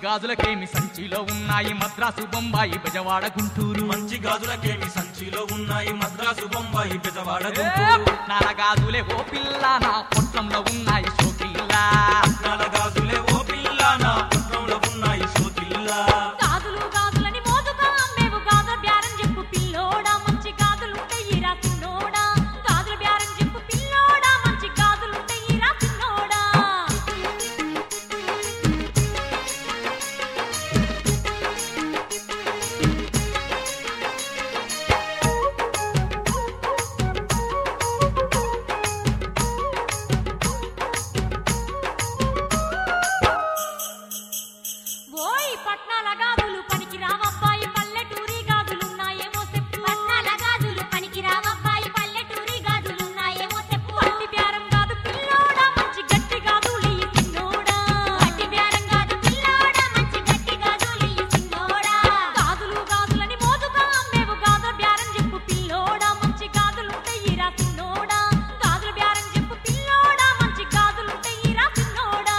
గాజులకేమి సంచిలో ఉన్నాయి మద్రాసు బొంబాయి బెజవాడ గుంటూరు మంచి గాజులకేమి సంచిలో ఉన్నాయి మద్రాసు బొంబాయి బెజవాడ గుంటూరు నాల గాజులే ఓ పిల్ల నా పొట్లంలో ఉన్నాయి షోకిల్లా నాల గాజులే ఓ పిల్ల నా పొట్లంలో ఉన్నాయి షోకిల్లా గాజులు గాజులని మోదుగా అమ్మేవు గాజుల బేరం చెప్పు పిల్లోడా మంచి గాజులుంటయ్యిరా చిన్నోడా గాజుల బేరం చెప్పు పిల్లోడా మంచి గాజులుంటయ్యిరా చిన్నోడా ఓయ్ పట్నాల గాజులు పనికి రావబ్బాయి పల్లెటూరి గాజులున్నాయేమో చెప్పు పట్నాల గాజులు పనికి రావబ్బాయి పల్లెటూరి గాజులున్నాయేమో చెప్పు పట్టి బేరం కాదు పిల్లోడా మంచి గట్టి గాజులయ్యి చిన్నోడా పట్టి బేరం కాదు పిల్లోడా మంచి గట్టి గాజులయ్యి చిన్నోడా గాజులు గాజులని మోదుగా అమ్మేవు గాజుల బేరం చెప్పు పిల్లోడా మంచి గాజులుంటయ్యిరా చిన్నోడా గాజుల బేరం చెప్పు పిల్లోడా మంచి గాజులుంటయ్యిరా చిన్నోడా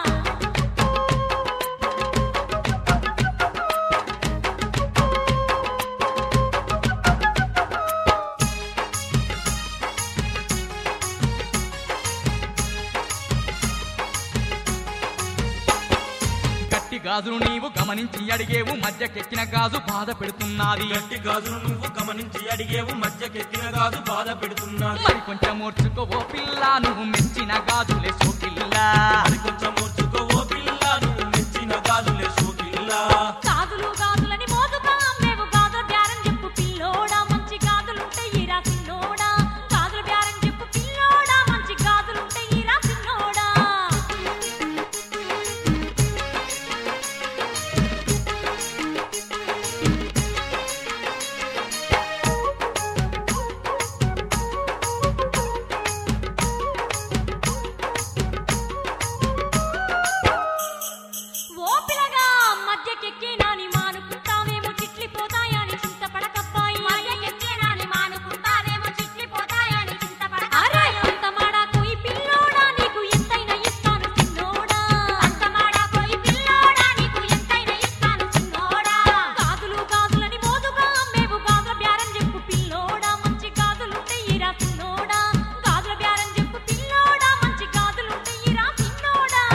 గట్టి గాజులు నీవు గమనించి అడిగేవు మధ్యకెక్కిన గాజు బాధ పెడుతున్నది గట్టి గాజులు నువ్వు గమనించి అడిగేవు మధ్యకెత్తిన గాజు బాధ పెడుతున్నది మరి కొంచెం ఓర్చుకో ఓ పిల్ల నువ్వు మెచ్చిన గాజులే షోకిల్లా మరి కొంచెం ఓర్చుకో ఓ పిల్ల నువ్వు మెచ్చిన గాజులే షోకిల్లా గాజులు గాజులని మోదుగా అమ్మేవు గాజుల బేరం చెప్పు పిల్లోడా మంచి గాజులుంటయ్యిరా చిన్నోడా గాజుల బేరం చెప్పు పిల్లోడా మంచి గాజులుంటయ్యిరా చిన్నోడా ఓ పిల్లగా మధ్యకెక్కినాని మానుకుంటావేమో చిట్లిపోతాయని చింతపడకబ్బాయి మధ్యకెక్కినాని మానుకుంటావేమో చిట్లిపోతాయని చింతపడకబ్బాయి అంత మాడాకోయి పిల్లోడా నీకు ఎంతైనా ఇస్తాను చిన్నోడా అంత మాడాకోయి పిల్లోడా నీకు ఎంతైనా ఇస్తాను చిన్నోడా గాజులు గాజులని మోదుగా అమ్మేవు గాజుల బేరం చెప్పు పిల్లోడా మంచి గాజులుంటయ్యిరా చిన్నోడా గాజుల బేరం చెప్పు పిల్లోడా మంచి గాజులుంటయ్యిరా చిన్నోడా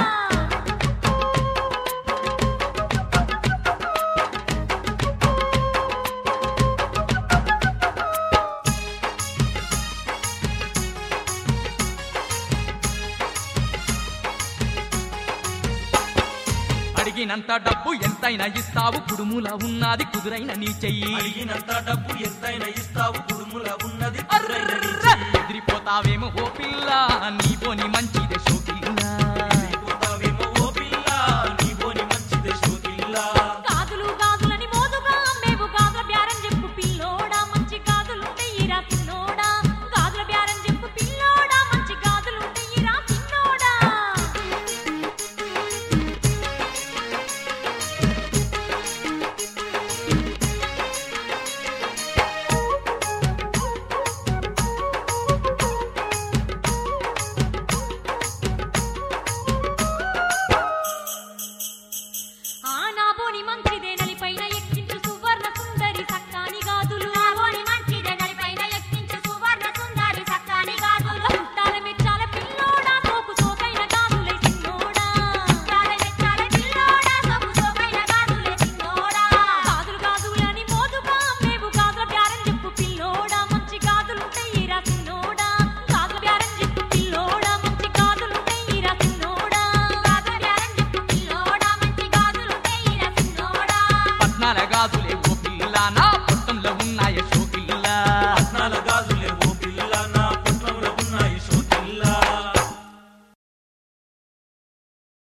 అడిగినంత డబ్బు ఎంతైనా ఇస్తావు కుడుముల ఉన్నది కుదురైన నీ చెయ్యి అడిగినంత డబ్బు ఎంతైనా ఇస్తావు కుడుముల ఉన్నది ఎదిరిపోతావేమో ఓ పిల్ల నీ పోని మంచిదే షో